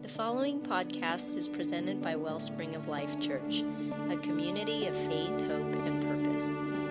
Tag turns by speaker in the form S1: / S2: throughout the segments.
S1: The following podcast is presented by Wellspring of Life Church, a community of faith, hope, and purpose.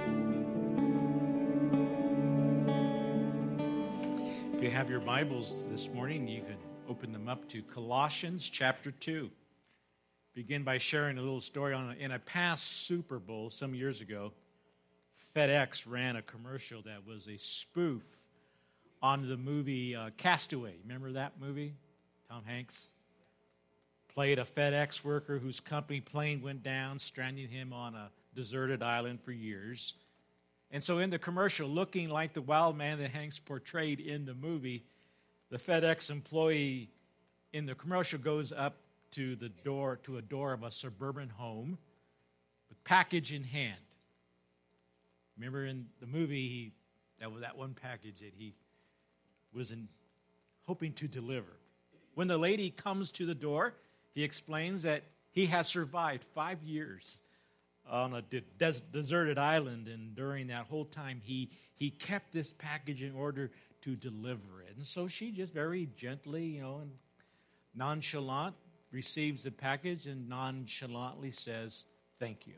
S2: If you have your Bibles this morning, you could open them up to Colossians chapter 2. Begin by sharing a little story. In a past Super Bowl some years ago, FedEx ran a commercial that was a spoof on the movie Castaway. Remember that movie? Tom Hanks played a FedEx worker whose company plane went down, stranding him on a deserted island for years. And so in the commercial, looking like the wild man that Hanks portrayed in the movie, the FedEx employee in the commercial goes up to a door of a suburban home with package in hand. Remember in the movie, that one package that he was hoping to deliver. When the lady comes to the door, he explains that he has survived 5 years on a deserted island, and during that whole time, he kept this package in order to deliver it. And so she just very gently, and nonchalant, receives the package and nonchalantly says, "Thank you."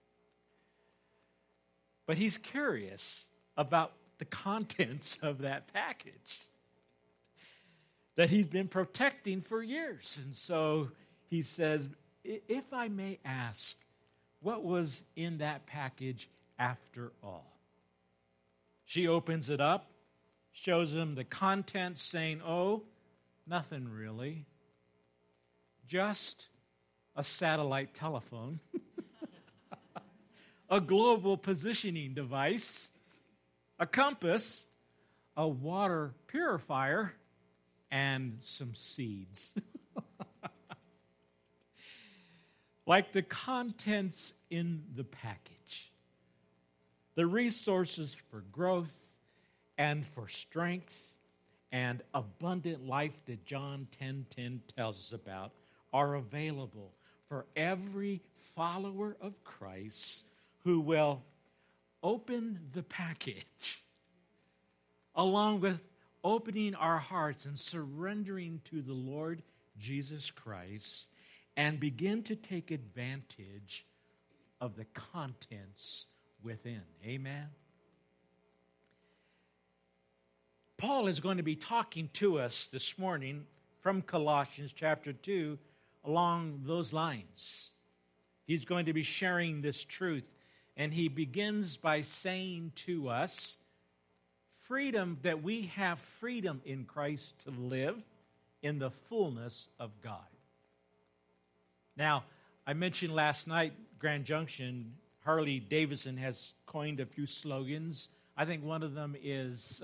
S2: But he's curious about the contents of that package that he's been protecting for years. And so he says, "If I may ask, what was in that package after all?" She opens it up, shows him the contents, saying, "Oh, nothing really. Just a satellite telephone, a global positioning device, a compass, a water purifier, and some seeds." Like the contents in the package, the resources for growth and for strength and abundant life that John 10:10 tells us about are available for every follower of Christ who will open the package, along with opening our hearts and surrendering to the Lord Jesus Christ, and begin to take advantage of the contents within. Amen? Paul is going to be talking to us this morning from Colossians chapter 2 along those lines. He's going to be sharing this truth, and he begins by saying to us, that we have freedom in Christ to live in the fullness of God. Now, I mentioned last night, Grand Junction, Harley Davidson has coined a few slogans. I think one of them is,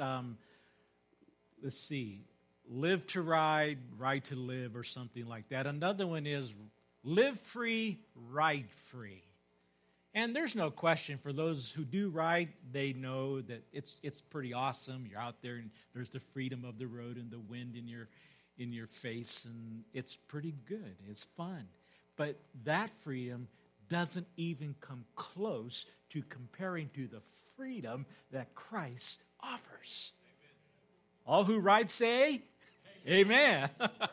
S2: live to ride, ride to live, or something like that. Another one is, live free, ride free. And there's no question, for those who do ride, they know that it's pretty awesome. You're out there, and there's the freedom of the road and the wind in your face, and it's pretty good. It's fun. But that freedom doesn't even come close to comparing to the freedom that Christ offers. Amen. All who ride say, Amen.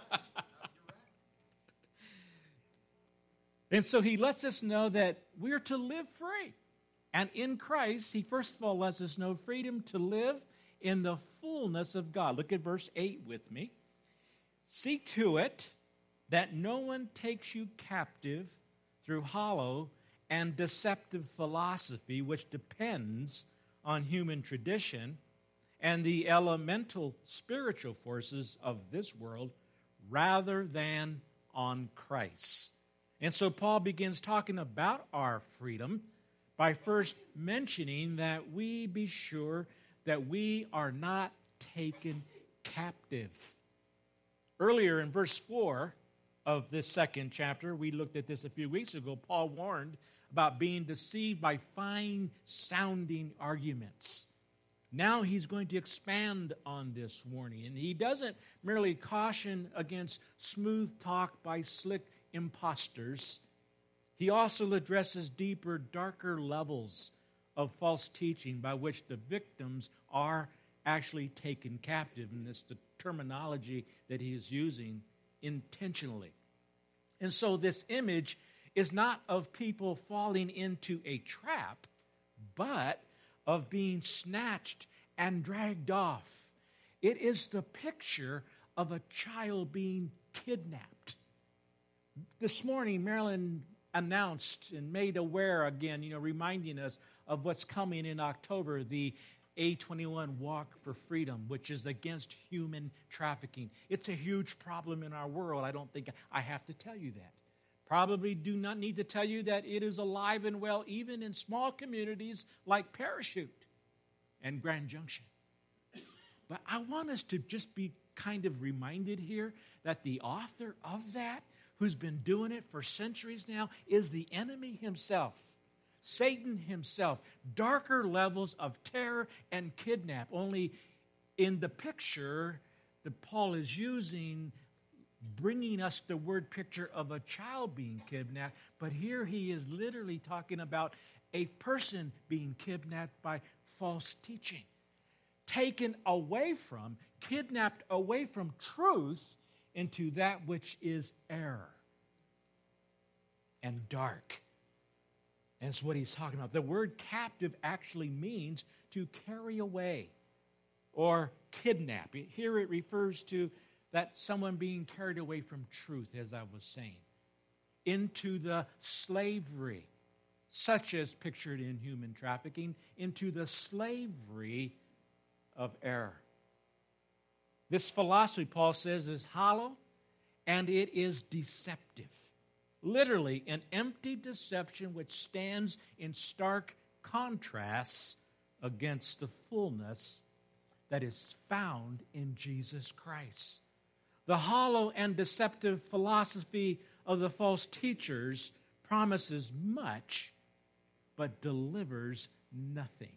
S2: And so he lets us know that we're to live free. And in Christ, he first of all lets us know freedom to live in the fullness of God. Look at verse 8 with me. "See to it that no one takes you captive through hollow and deceptive philosophy, which depends on human tradition and the elemental spiritual forces of this world, rather than on Christ." And so Paul begins talking about our freedom by first mentioning that we be sure that we are not taken captive. Earlier in verse 4 of this second chapter, we looked at this a few weeks ago, Paul warned about being deceived by fine-sounding arguments. Now he's going to expand on this warning. And he doesn't merely caution against smooth talk by slick imposters. He also addresses deeper, darker levels of false teaching by which the victims are actually taken captive. And it's the terminology that he is using intentionally. And so this image is not of people falling into a trap, but of being snatched and dragged off. It is the picture of a child being kidnapped. This morning, Marilyn announced and made aware again, reminding us of what's coming in October, the A21 Walk for Freedom, which is against human trafficking. It's a huge problem in our world. I don't think I have to tell you that. Probably do not need to tell you that it is alive and well even in small communities like Parachute and Grand Junction. But I want us to just be kind of reminded here that the author of that, who's been doing it for centuries now, is the enemy himself, Satan himself. Darker levels of terror and kidnap. Only in the picture that Paul is using, bringing us the word picture of a child being kidnapped, but here he is literally talking about a person being kidnapped by false teaching, taken away from, kidnapped away from truth into that which is error and dark. And that's what he's talking about. The word captive actually means to carry away or kidnap. Here it refers to that someone being carried away from truth, as I was saying, into the slavery, such as pictured in human trafficking, into the slavery of error. This philosophy, Paul says, is hollow and it is deceptive. Literally, an empty deception which stands in stark contrast against the fullness that is found in Jesus Christ. The hollow and deceptive philosophy of the false teachers promises much, but delivers nothing.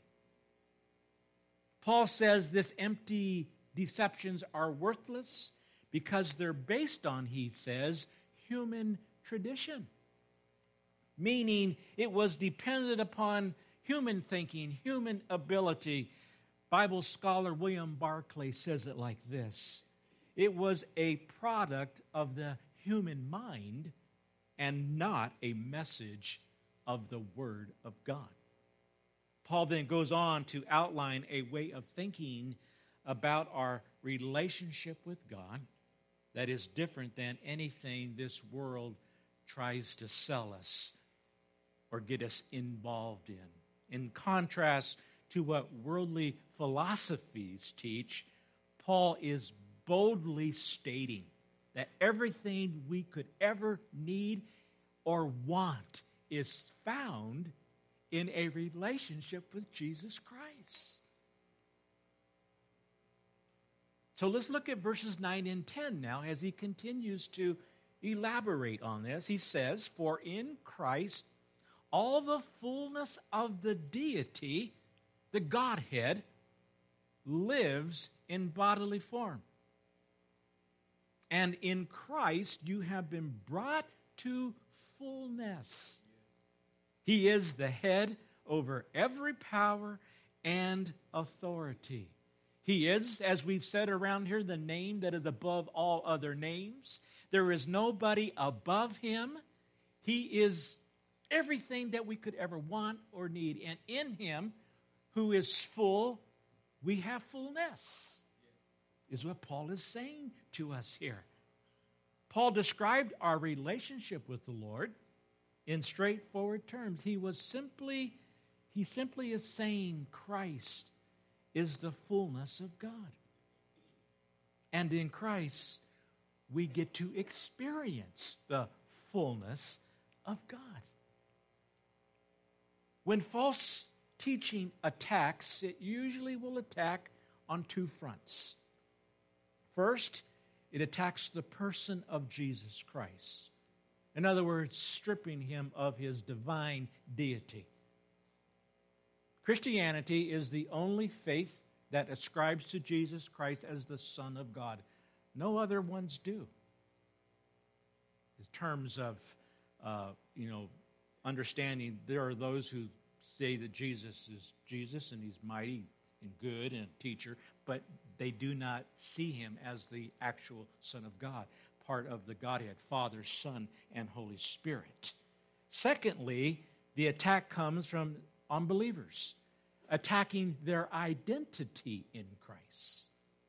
S2: Paul says this empty deceptions are worthless because they're based on, he says, human tradition. Meaning it was dependent upon human thinking, human ability. Bible scholar William Barclay says it like this: it was a product of the human mind and not a message of the Word of God. Paul then goes on to outline a way of thinking about our relationship with God that is different than anything this world tries to sell us or get us involved in. In contrast to what worldly philosophies teach, Paul is boldly stating that everything we could ever need or want is found in a relationship with Jesus Christ. So let's look at verses 9 and 10 now as he continues to elaborate on this. He says, "For in Christ all the fullness of the deity, the Godhead, lives in bodily form. And in Christ you have been brought to fullness. He is the head over every power and authority. He is, as we've said around here, the name that is above all other names. There is nobody above him. He is everything that we could ever want or need. And in him, who is full, we have fullness, is what Paul is saying to us here. Paul described our relationship with the Lord in straightforward terms. He simply is saying Christ is the fullness of God. And in Christ, we get to experience the fullness of God. When false teaching attacks, it usually will attack on two fronts. First, it attacks the person of Jesus Christ. In other words, stripping him of his divine deity. Christianity is the only faith that ascribes to Jesus Christ as the Son of God. No other ones do. In terms of, understanding, there are those who say that Jesus is Jesus and he's mighty and good and a teacher, but they do not see him as the actual Son of God. part of the Godhead, Father, Son, and Holy Spirit. Secondly, the attack comes from unbelievers, attacking their identity in Christ.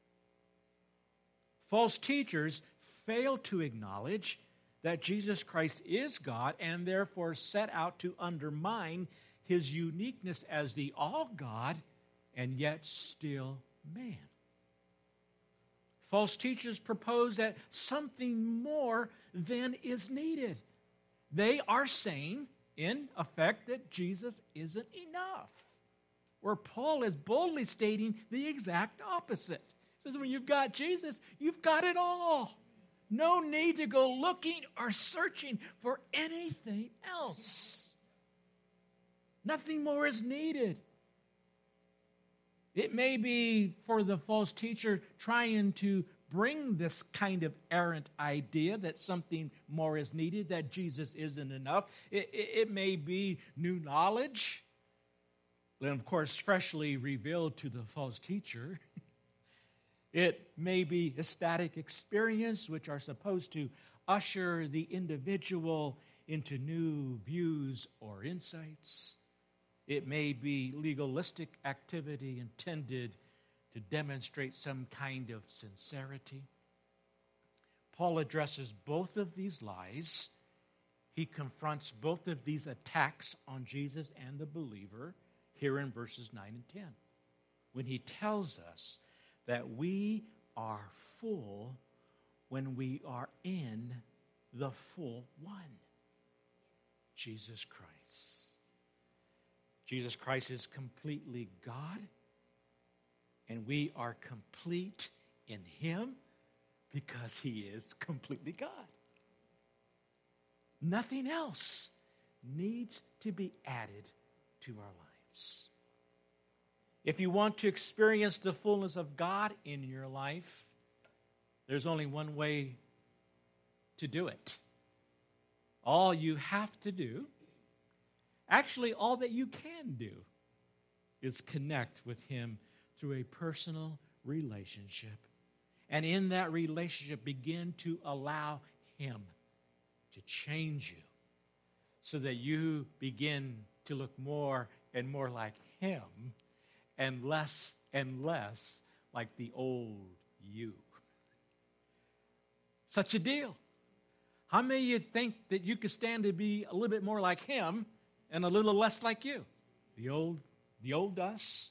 S2: False teachers fail to acknowledge that Jesus Christ is God and therefore set out to undermine his uniqueness as the all-God and yet still man. False teachers propose that something more than is needed. They are saying, in effect, that Jesus isn't enough, where Paul is boldly stating the exact opposite. He says, when you've got Jesus, you've got it all. No need to go looking or searching for anything else. Nothing more is needed. It may be for the false teacher trying to bring this kind of errant idea that something more is needed, that Jesus isn't enough. It may be new knowledge, and of course, freshly revealed to the false teacher. It may be ecstatic experience, which are supposed to usher the individual into new views or insights. It may be legalistic activity intended to demonstrate some kind of sincerity. Paul addresses both of these lies. He confronts both of these attacks on Jesus and the believer here in verses 9 and 10, when he tells us that we are full when we are in the full one, Jesus Christ. Jesus Christ is completely God, and we are complete in him because he is completely God. Nothing else needs to be added to our lives. If you want to experience the fullness of God in your life, there's only one way to do it. All you have to do, actually all that you can do, is connect with him through a personal relationship. And in that relationship, begin to allow him to change you so that you begin to look more and more like him and less like the old you. Such a deal. How many of you think that you could stand to be a little bit more like him and a little less like you? The old us?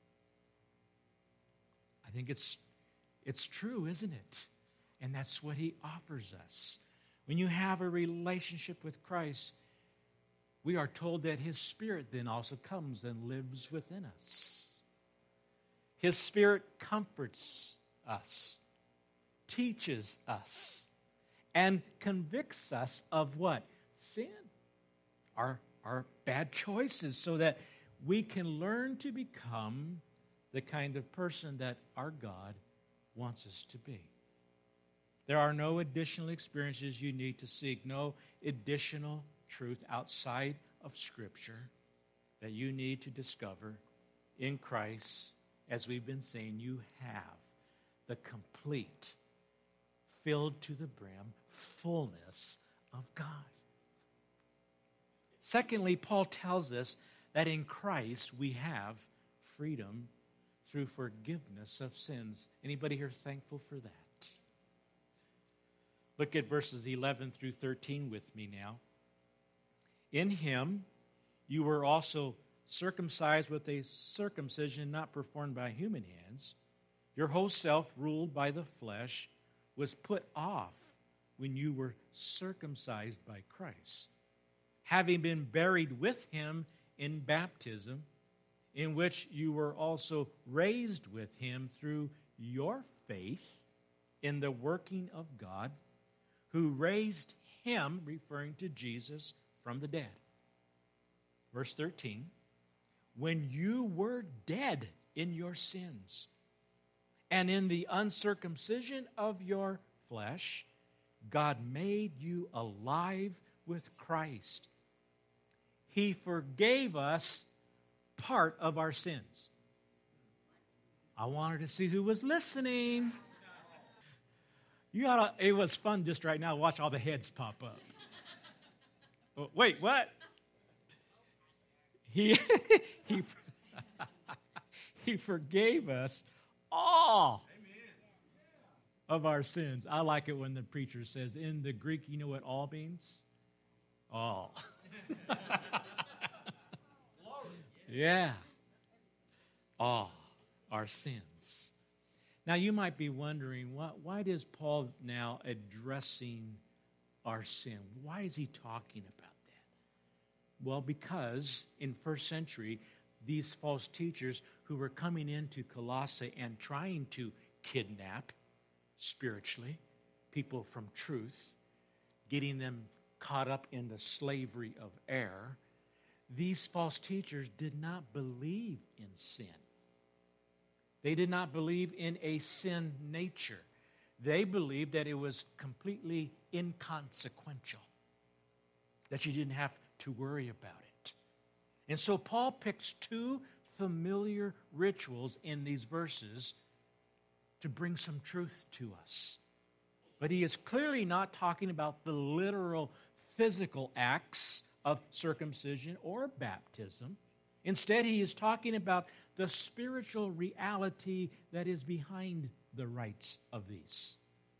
S2: I think it's true, isn't it? And that's what he offers us. When you have a relationship with Christ, we are told that his Spirit then also comes and lives within us. His Spirit comforts us, teaches us, and convicts us of what? Sin. Our bad choices, so that we can learn to become the kind of person that our God wants us to be. There are no additional experiences you need to seek, no additional truth outside of Scripture that you need to discover in Christ. As we've been saying, you have the complete, filled to the brim, fullness of God. Secondly, Paul tells us that in Christ we have freedom through forgiveness of sins. Anybody here thankful for that? Look at verses 11 through 13 with me now. In him you were also circumcised with a circumcision not performed by human hands. Your whole self, ruled by the flesh, was put off when you were circumcised by Christ, having been buried with him in baptism, in which you were also raised with him through your faith in the working of God, who raised him, referring to Jesus, from the dead. Verse 13, when you were dead in your sins and in the uncircumcision of your flesh, God made you alive with Christ. He forgave us part of our sins. I wanted to see who was listening. It was fun just right now. Watch all the heads pop up. Oh, wait, what? He forgave us all of our sins. I like it when the preacher says, in the Greek, you know what all means? All. Yeah. All our sins. Now, you might be wondering, why is Paul now addressing our sin? Why is he talking about that? Well, because in first century, these false teachers who were coming into Colossae and trying to kidnap spiritually people from truth, getting them caught up in the slavery of error, these false teachers did not believe in sin. They did not believe in a sin nature. They believed that it was completely inconsequential, that you didn't have to worry about it. And so Paul picks two familiar rituals in these verses to bring some truth to us. But he is clearly not talking about the literal physical acts of circumcision or baptism. Instead, he is talking about the spiritual reality that is behind the rites of these.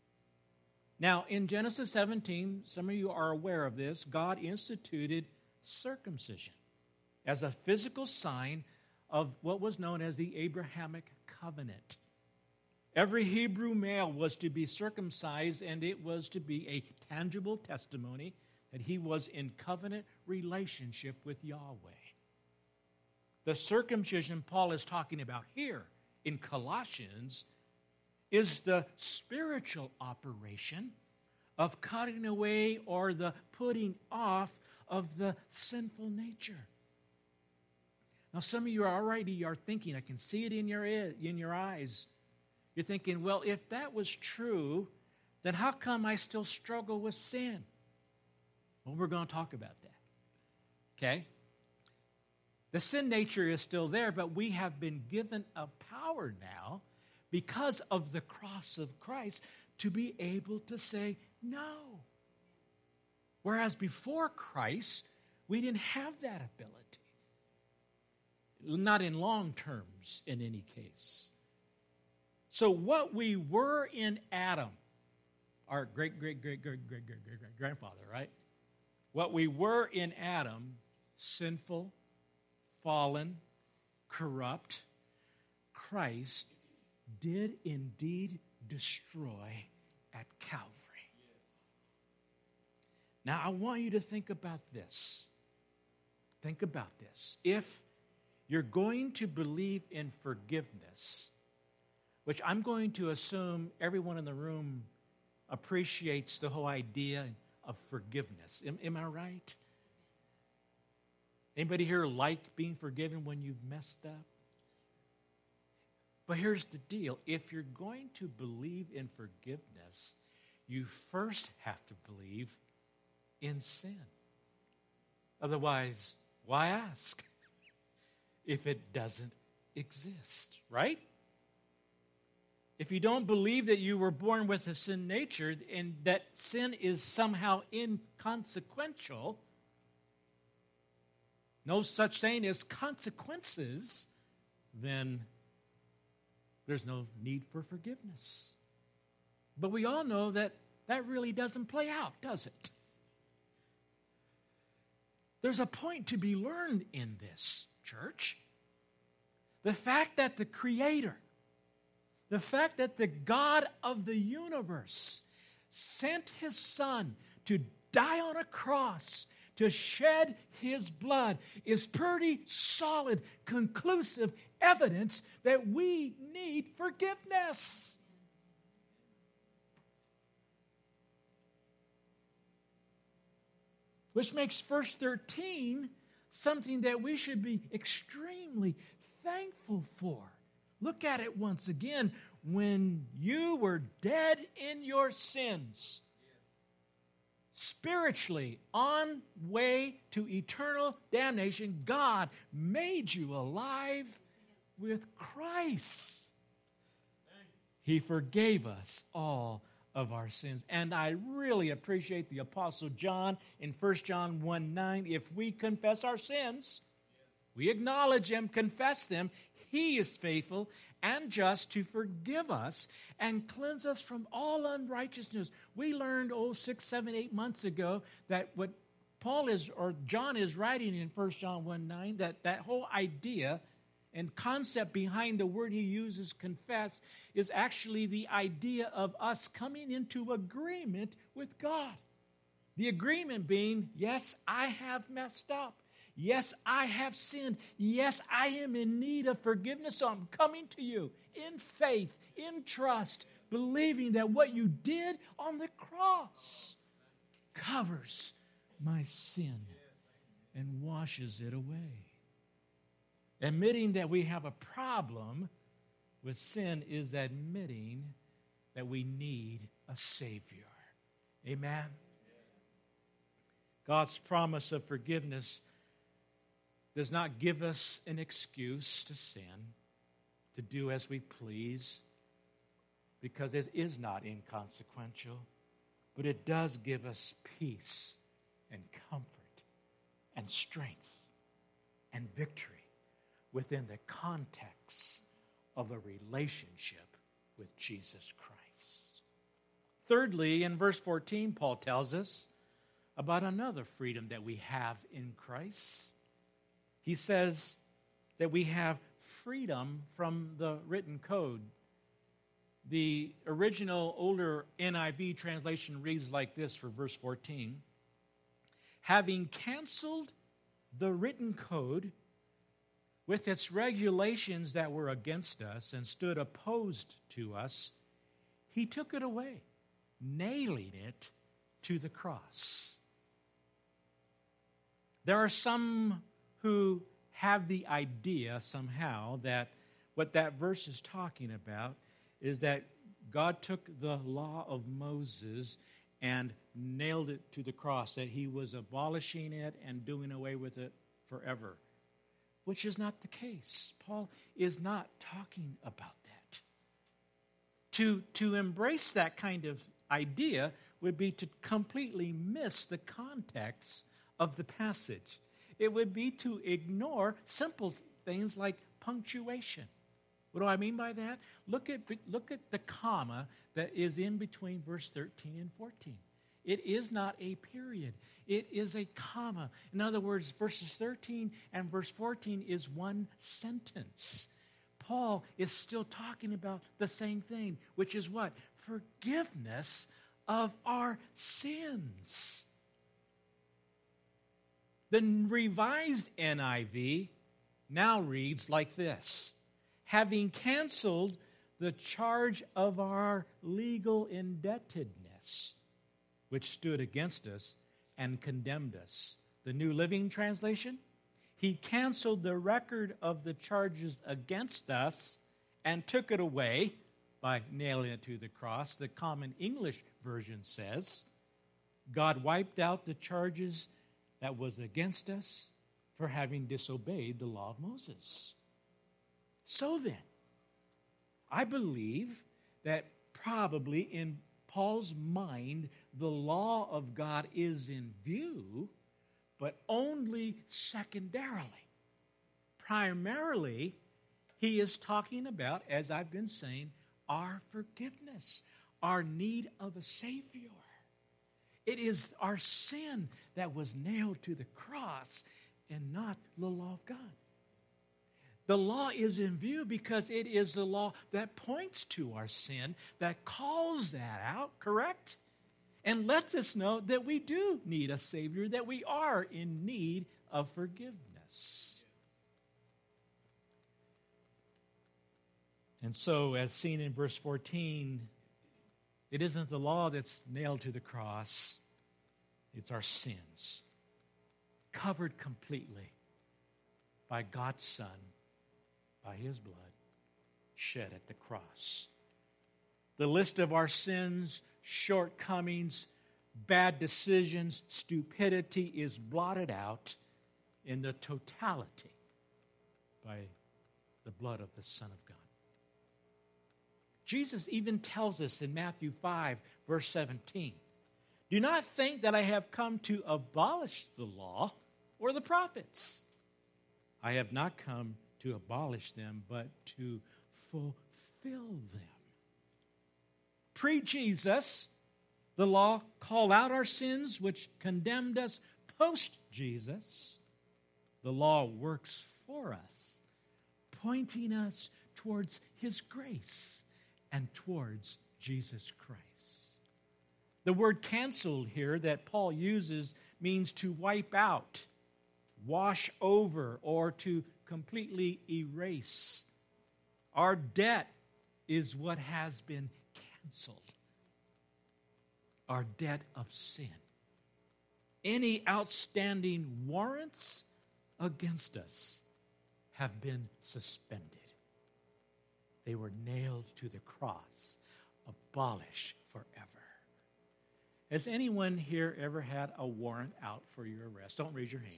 S2: Now, in Genesis 17, some of you are aware of this, God instituted circumcision as a physical sign of what was known as the Abrahamic covenant. Every Hebrew male was to be circumcised, and it was to be a tangible testimony that he was in covenant relationship with Yahweh. The circumcision Paul is talking about here in Colossians is the spiritual operation of cutting away or the putting off of the sinful nature. Now, some of you already are thinking, I can see it in your eyes. You're thinking, well, if that was true, then how come I still struggle with sin? Well, we're going to talk about that. Okay? The sin nature is still there, but we have been given a power now because of the cross of Christ to be able to say no. Whereas before Christ, we didn't have that ability. Not in long terms, in any case. So what we were in Adam, our great-great-great-great-great-great-grandfather, right? What we were in Adam, sinful, fallen, corrupt, Christ did indeed destroy at Calvary. Now, I want you to think about this. Think about this. If you're going to believe in forgiveness, which I'm going to assume everyone in the room appreciates the whole idea of forgiveness. Am I right? Anybody here like being forgiven when you've messed up? But here's the deal. If you're going to believe in forgiveness, you first have to believe in sin. Otherwise, why ask if it doesn't exist, right? If you don't believe that you were born with a sin nature and that sin is somehow inconsequential, no such thing as consequences, then there's no need for forgiveness. But we all know that that really doesn't play out, does it? There's a point to be learned in this, church. The fact that the Creator, the fact that the God of the universe sent His Son to die on a cross, to shed His blood, is pretty solid, conclusive evidence that we need forgiveness. Which makes verse 13 something that we should be extremely thankful for. Look at it once again. When you were dead in your sins, spiritually on way to eternal damnation, God made you alive with Christ. He forgave us all of our sins. And I really appreciate the Apostle John in 1 John 1:9. If we confess our sins, we acknowledge them, confess them, He is faithful and just to forgive us and cleanse us from all unrighteousness. We learned, 6, 7, 8 months ago that what John is writing in 1 John 1:9, that whole idea and concept behind the word he uses, confess, is actually the idea of us coming into agreement with God. The agreement being, yes, I have messed up. Yes, I have sinned. Yes, I am in need of forgiveness, so I'm coming to you in faith, in trust, believing that what you did on the cross covers my sin and washes it away. Admitting that we have a problem with sin is admitting that we need a Savior. Amen? God's promise of forgiveness does not give us an excuse to sin, to do as we please, because it is not inconsequential, but it does give us peace and comfort and strength and victory within the context of a relationship with Jesus Christ. Thirdly, in verse 14, Paul tells us about another freedom that we have in Christ. He says that we have freedom from the written code. The original older NIV translation reads like this for verse 14. Having canceled the written code with its regulations that were against us and stood opposed to us, he took it away, nailing it to the cross. There are some who have the idea somehow that what that verse is talking about is that God took the law of Moses and nailed it to the cross, that he was abolishing it and doing away with it forever, which is not the case. Paul is not talking about that. To embrace that kind of idea would be to completely miss the context of the passage. It would be to ignore simple things like punctuation. What do I mean by that? Look at the comma that is in between verse 13 and 14. It is not a period. It is a comma. In other words, verses 13 and verse 14 is one sentence. Paul is still talking about the same thing, which is what? Forgiveness of our sins. The Revised NIV now reads like this: having canceled the charge of our legal indebtedness, which stood against us and condemned us. The New Living Translation: he canceled the record of the charges against us and took it away by nailing it to the cross. The Common English Version says, God wiped out the charges that was against us for having disobeyed the law of Moses. So then, I believe that probably in Paul's mind, the law of God is in view, but only secondarily. Primarily, he is talking about, as I've been saying, our forgiveness, our need of a Savior. It is our sin that was nailed to the cross and not the law of God. The law is in view because it is the law that points to our sin, that calls that out, correct? And lets us know that we do need a Savior, that we are in need of forgiveness. And so, as seen in verse 14, it isn't the law that's nailed to the cross, it's our sins, covered completely by God's Son, by his blood shed at the cross. The list of our sins, shortcomings, bad decisions, stupidity is blotted out in the totality by the blood of the Son of God. Jesus even tells us in Matthew 5, verse 17. Do not think that I have come to abolish the law or the prophets. I have not come to abolish them, but to fulfill them. Pre-Jesus, the law called out our sins, which condemned us. Post-Jesus, the law works for us, pointing us towards His grace and towards Jesus Christ. The word canceled here that Paul uses means to wipe out, wash over, or to completely erase. Our debt is what has been canceled. Our debt of sin. Any outstanding warrants against us have been suspended. They were nailed to the cross, abolished forever. Has anyone here ever had a warrant out for your arrest? Don't raise your hand.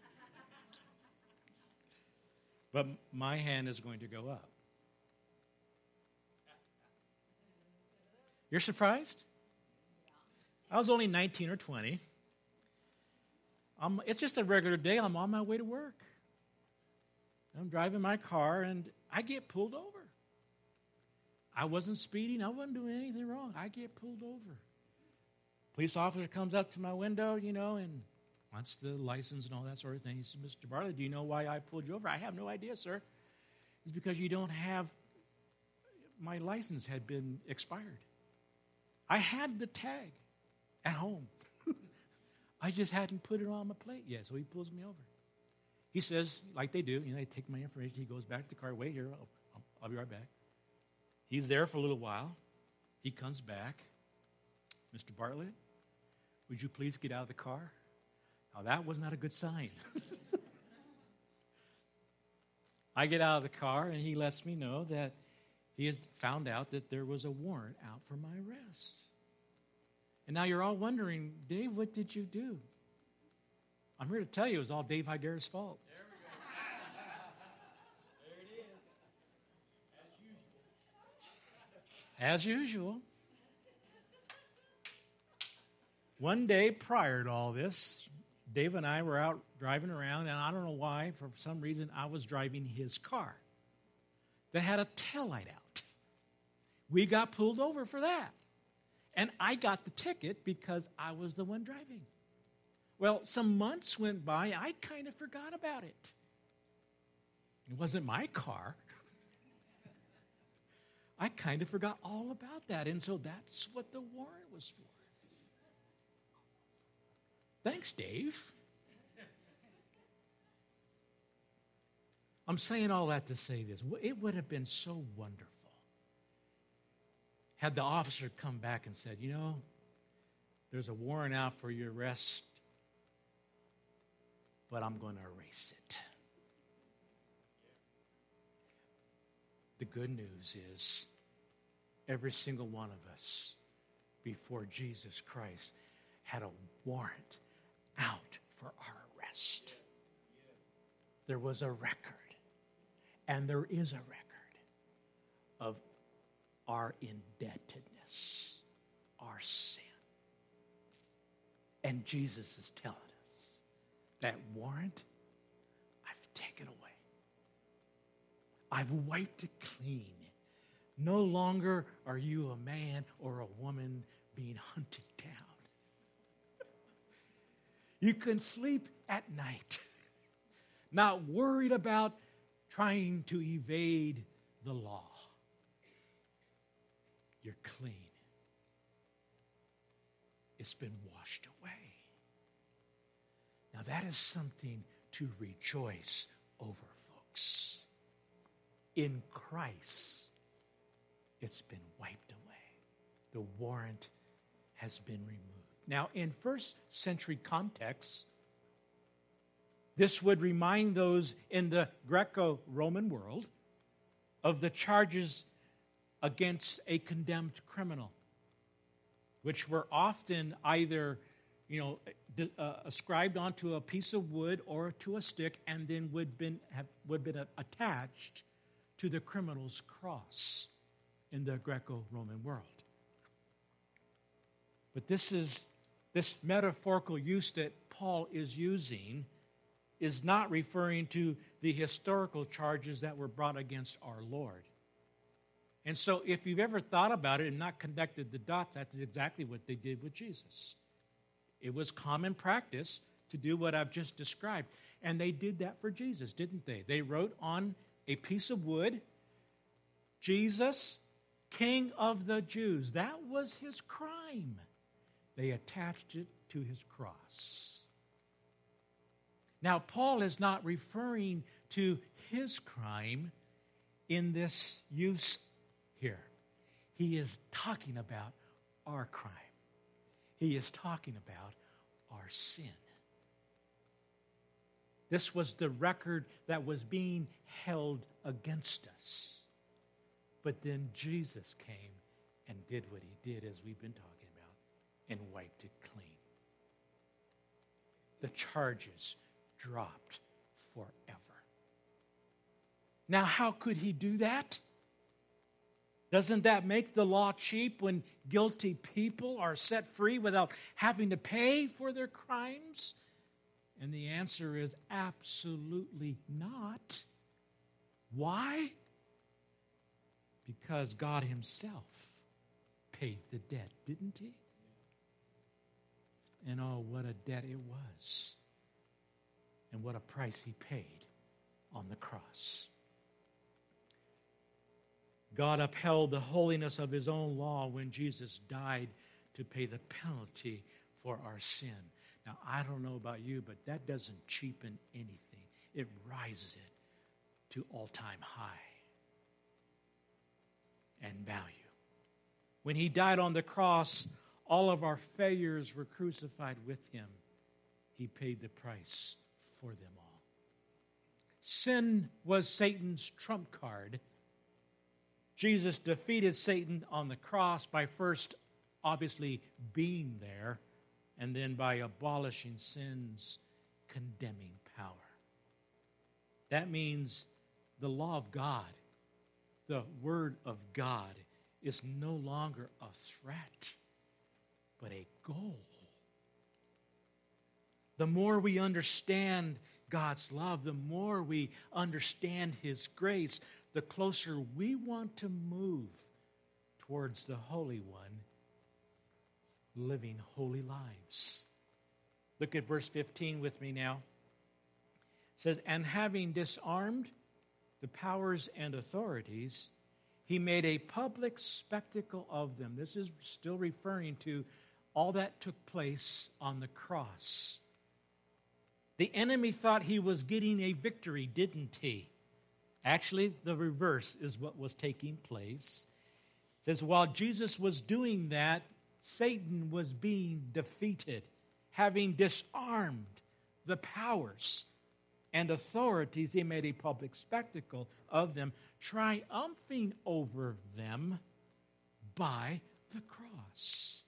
S2: But my hand is going to go up. You're surprised? I was only 19 or 20. It's just a regular day. I'm on my way to work. I'm driving my car, and I get pulled over. I wasn't speeding. I wasn't doing anything wrong. I get pulled over. Police officer comes up to my window, and wants the license and all that sort of thing. He says, Mr. Bartley, do you know why I pulled you over? I have no idea, sir. It's because you don't have, my license had been expired. I had the tag at home. I just hadn't put it on my plate yet, so he pulls me over. He says, like they do, they take my information. He goes back to the car. Wait here, I'll be right back. He's there for a little while. He comes back. Mr. Bartlett, would you please get out of the car? Now, that was not a good sign. I get out of the car, and he lets me know that he has found out that there was a warrant out for my arrest. And now you're all wondering, Dave, what did you do? I'm here to tell you it was all Dave Higuera's fault. There we go. There it is. As usual. One day prior to all this, Dave and I were out driving around, and I don't know why, for some reason, I was driving his car that had a taillight out. We got pulled over for that. And I got the ticket because I was the one driving. Well, some months went by. I kind of forgot about it. It wasn't my car. I kind of forgot all about that. And so that's what the warrant was for. Thanks, Dave. I'm saying all that to say this. It would have been so wonderful had the officer come back and said, there's a warrant out for your arrest, but I'm going to erase it. The good news is every single one of us before Jesus Christ had a warrant out for our arrest. There was a record, and there is a record of our indebtedness, our sin. And Jesus is telling us that warrant, I've taken away. I've wiped it clean. No longer are you a man or a woman being hunted down. You can sleep at night, not worried about trying to evade the law. You're clean. It's been washed away. Now that is something to rejoice over, folks. In Christ, it's been wiped away. The warrant has been removed. Now, in first century context, this would remind those in the Greco-Roman world of the charges against a condemned criminal, which were often either, ascribed onto a piece of wood or to a stick, and then would have been attached to the criminal's cross in the Greco-Roman world. But this metaphorical use that Paul is using is not referring to the historical charges that were brought against our Lord. And so if you've ever thought about it and not connected the dots, that's exactly what they did with Jesus. It was common practice to do what I've just described. And they did that for Jesus, didn't they? They wrote on a piece of wood, Jesus, King of the Jews. That was his crime. They attached it to his cross. Now, Paul is not referring to his crime in this use here. He is talking about our crime. He is talking about our sin. This was the record that was being held against us. But then Jesus came and did what he did, as we've been talking about, and wiped it clean. The charges dropped forever. Now, how could he do that? Doesn't that make the law cheap when guilty people are set free without having to pay for their crimes? And the answer is absolutely not. Why? Because God himself paid the debt, didn't he? And oh, what a debt it was. And what a price he paid on the cross. God upheld the holiness of his own law when Jesus died to pay the penalty for our sin. Now, I don't know about you, but that doesn't cheapen anything. It rises it to all-time high and value. When he died on the cross, all of our failures were crucified with him. He paid the price for them all. Sin was Satan's trump card. Jesus defeated Satan on the cross by first, obviously, being there, and then by abolishing sin's condemning power. That means the law of God, the Word of God, is no longer a threat, but a goal. The more we understand God's love, the more we understand his grace, the closer we want to move towards the Holy One, living holy lives. Look at verse 15 with me now. It says, and having disarmed the powers and authorities, he made a public spectacle of them. This is still referring to all that took place on the cross. The enemy thought he was getting a victory, didn't he? Actually, the reverse is what was taking place. It says, while Jesus was doing that, Satan was being defeated, having disarmed the powers and authorities. He made a public spectacle of them, triumphing over them by the cross.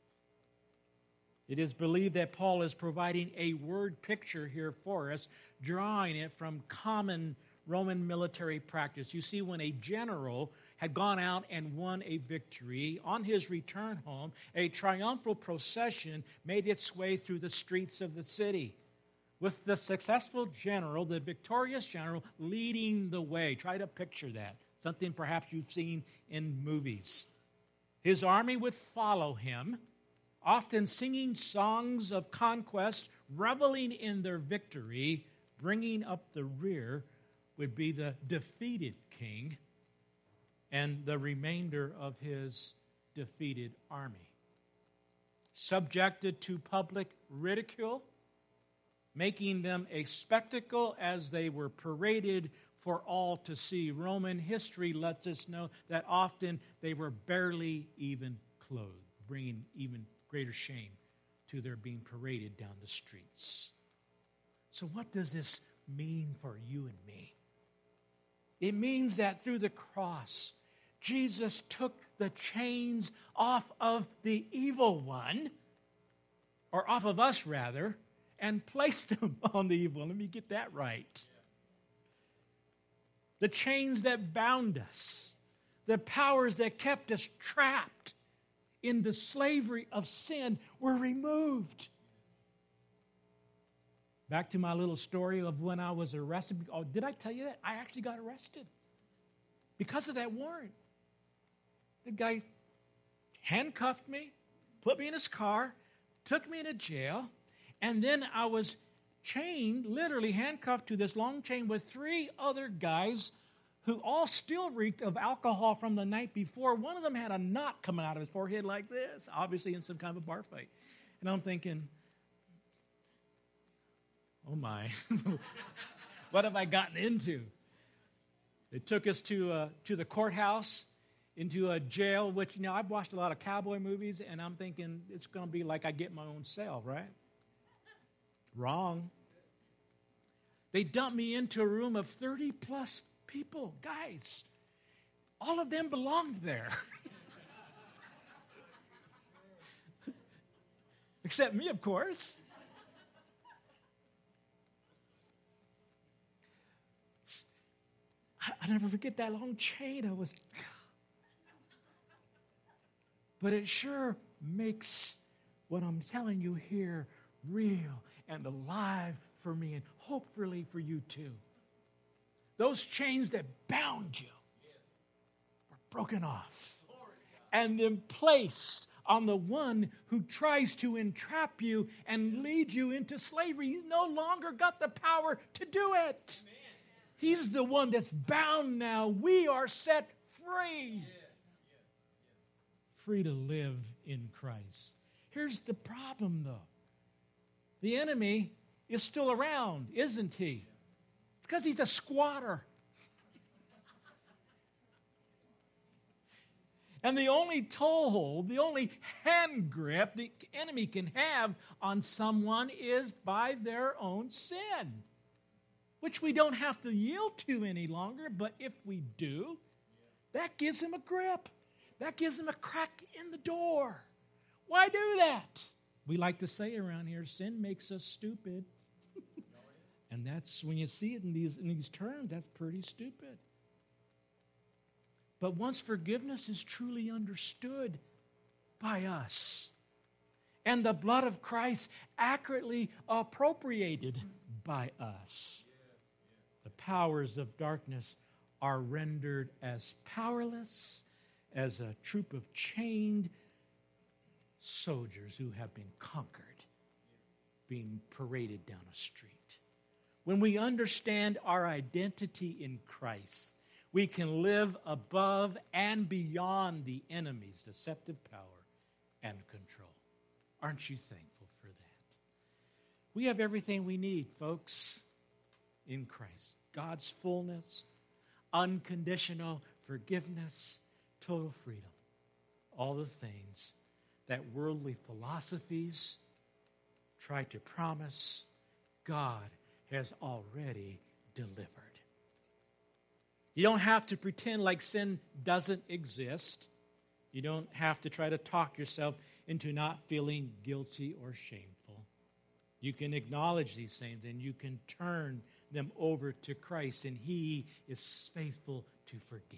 S2: It is believed that Paul is providing a word picture here for us, drawing it from common Roman military practice. You see, when a general had gone out and won a victory, on his return home, a triumphal procession made its way through the streets of the city, with the successful general, the victorious general, leading the way. Try to picture that. Something perhaps you've seen in movies. His army would follow him, often singing songs of conquest, reveling in their victory. Bringing up the rear would be the defeated king and the remainder of his defeated army. Subjected to public ridicule, making them a spectacle as they were paraded for all to see. Roman history lets us know that often they were barely even clothed, bringing even greater shame to their being paraded down the streets. So what does this mean for you and me? It means that through the cross, Jesus took the chains off of the evil one, or off of us rather, and placed them on the evil one. Let me get that right. The chains that bound us, the powers that kept us trapped in the slavery of sin were removed. Back to my little story of when I was arrested. Oh, did I tell you that? I actually got arrested because of that warrant. The guy handcuffed me, put me in his car, took me into jail, and then I was chained, literally handcuffed to this long chain with 3 other guys who all still reeked of alcohol from the night before. One of them had a knot coming out of his forehead like this, obviously in some kind of a bar fight. And I'm thinking, oh my, what have I gotten into? They took us to the courthouse, into a jail, which, I've watched a lot of cowboy movies, and I'm thinking it's going to be like I get my own cell, right? Wrong. They dumped me into a room of 30-plus people, guys. All of them belonged there. Except me, of course. I'll never forget that long chain. But it sure makes what I'm telling you here real and alive for me, and hopefully for you too. Those chains that bound you were broken off and then placed on the one who tries to entrap you and lead you into slavery. He's no longer got the power to do it. He's the one that's bound now. We are set free. Free to live in Christ. Here's the problem, though. The enemy is still around, isn't he? Because he's a squatter. And the only toehold, the only hand grip the enemy can have on someone is by their own sin, which we don't have to yield to any longer, but if we do, that gives him a grip. That gives him a crack in the door. Why do that? We like to say around here, sin makes us stupid. And that's, when you see it in these terms, that's pretty stupid. But once forgiveness is truly understood by us, and the blood of Christ accurately appropriated by us, the powers of darkness are rendered as powerless as a troop of chained soldiers who have been conquered, being paraded down a street. When we understand our identity in Christ, we can live above and beyond the enemy's deceptive power and control. Aren't you thankful for that? We have everything we need, folks, in Christ. God's fullness, unconditional forgiveness, total freedom. All the things that worldly philosophies try to promise, God has already delivered. You don't have to pretend like sin doesn't exist. You don't have to try to talk yourself into not feeling guilty or shameful. You can acknowledge these things and you can turn them over to Christ, and He is faithful to forgive.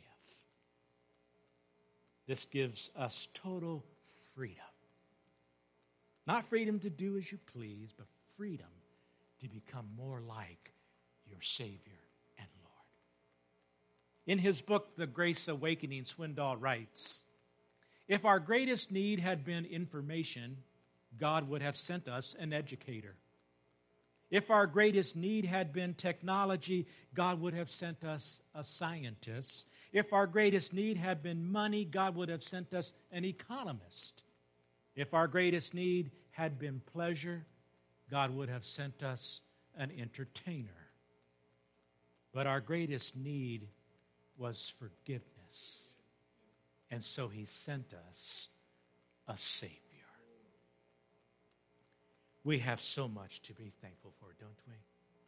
S2: This gives us total freedom. Not freedom to do as you please, but freedom to become more like your Savior and Lord. In his book, The Grace Awakening, Swindoll writes, "If our greatest need had been information, God would have sent us an educator. If our greatest need had been technology, God would have sent us a scientist. If our greatest need had been money, God would have sent us an economist. If our greatest need had been pleasure, God would have sent us an entertainer. But our greatest need was forgiveness. And so He sent us a Savior." We have so much to be thankful for, don't we?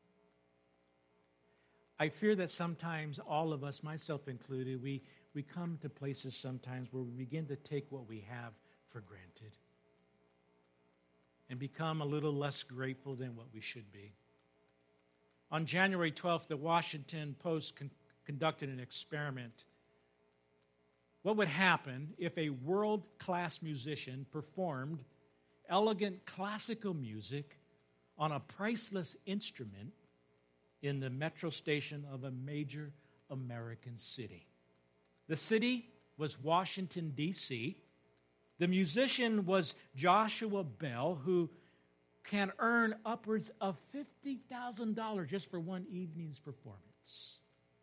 S2: I fear that sometimes all of us, myself included, we come to places sometimes where we begin to take what we have for granted and become a little less grateful than what we should be. On January 12th, the Washington Post conducted an experiment. what would happen if a world-class musician performed elegant classical music on a priceless instrument in the metro station of a major American city. The city was Washington, D.C. The musician was Joshua Bell, who can earn upwards of $50,000 just for one evening's performance.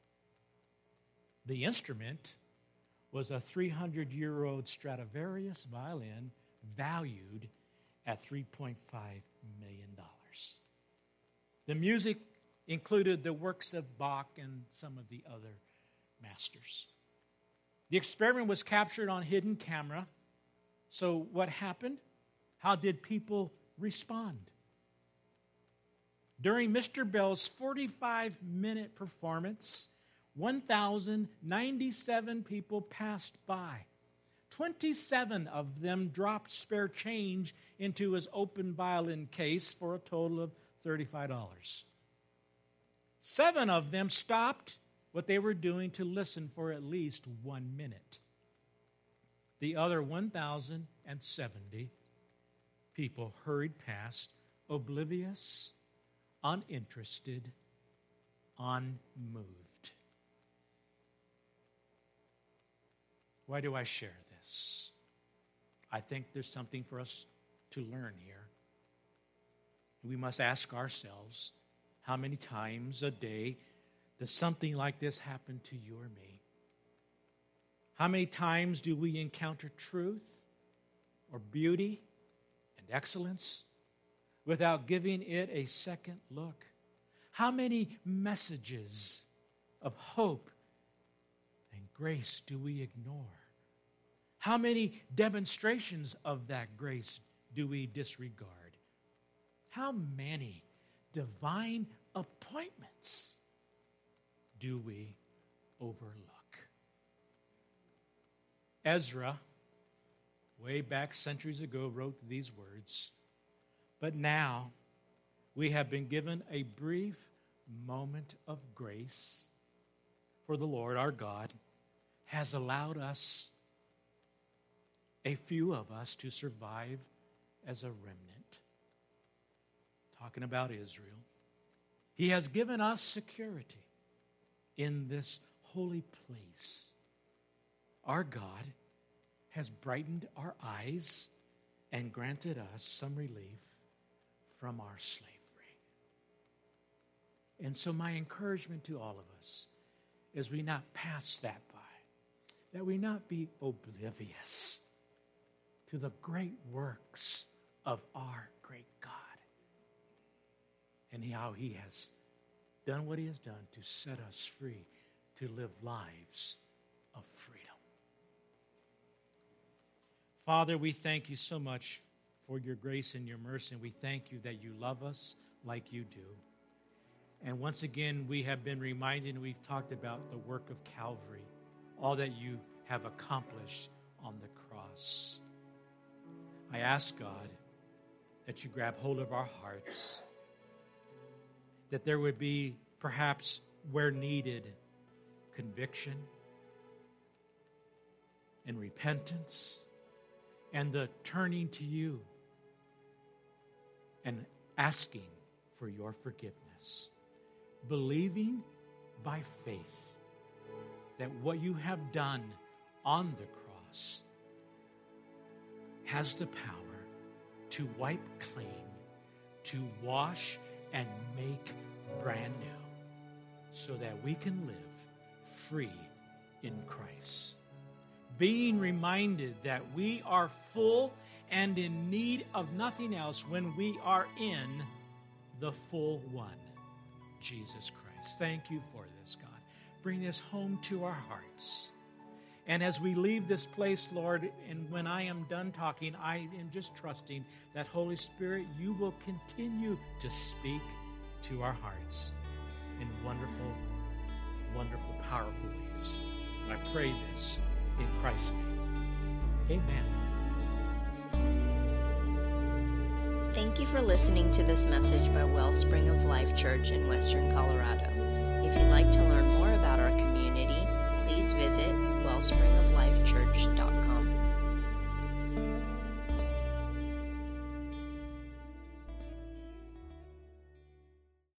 S2: The instrument was a 300-year-old Stradivarius violin valued at $3.5 million. The music included the works of Bach and some of the other masters. The experiment was captured on hidden camera. So what happened? How did people respond? During Mr. Bell's 45-minute performance, 1,097 people passed by. 27 of them dropped spare change into his open violin case for a total of $35. 7 of them stopped what they were doing to listen for at least 1 minute. The other 1,070 people hurried past, oblivious, uninterested, unmoved. Why do I share this? I think there's something for us to learn here. We must ask ourselves, how many times a day does something like this happen to you or me? How many times do we encounter truth or beauty and excellence without giving it a second look? How many messages of hope and grace do we ignore? How many demonstrations of that grace do we disregard? How many divine appointments do we overlook? Ezra, way back centuries ago, wrote these words, "But now we have been given a brief moment of grace, for the Lord our God has allowed us, a few of us, to survive as a remnant." Talking about Israel. He has given us security in this holy place. Our God has brightened our eyes and granted us some relief from our slavery. And so my encouragement to all of us is we not pass that by, that we not be oblivious to the great works of our great God and how He has done what He has done to set us free to live lives of freedom. Father, we thank You so much for Your grace and Your mercy, and we thank You that You love us like You do. And once again, we have been reminded, and we've talked about the work of Calvary, all that You have accomplished on the cross. I ask, God, that You grab hold of our hearts, that there would be, perhaps where needed, conviction and repentance and the turning to You and asking for Your forgiveness, believing by faith that what You have done on the cross has the power to wipe clean, to wash and make brand new, so that we can live free in Christ. Being reminded that we are full and in need of nothing else when we are in the full one, Jesus Christ. Thank You for this, God. Bring this home to our hearts. And as we leave this place, Lord, and when I am done talking, I am just trusting that, Holy Spirit, You will continue to speak to our hearts in wonderful, wonderful, powerful ways. I pray this in Christ's name. Amen.
S1: Thank you for listening to this message by Wellspring of Life Church in Western Colorado. If you'd like to learn more about our community, please visit wellspringoflifechurch.com.